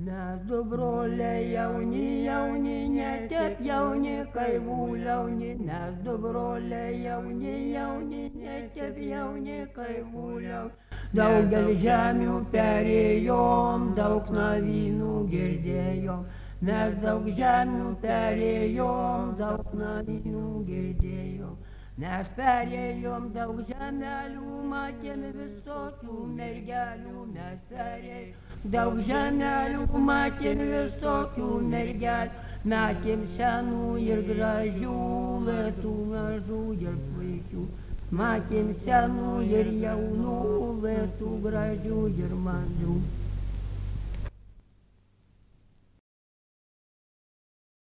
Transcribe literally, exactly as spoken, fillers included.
Mes du broliai jauni, jauni, ne taip jauni, kai vuliauni. Mes du broliai jauni, jauni, ne taip jauni, kai vuliauni. Daugelį žemių perėjom, daug navynų girdėjom. Mes daug žemių perėjom, daug navynų girdėjom. Mes perėjom daug žemelių, matėm visokių mergelių. Mes perėjom daug žemelių, matėm visokių mergelių. Matėm senų ir gražių, lėtų mažų ir puikių. Matėm senų ir jaunų, lėtų gražių ir mažų.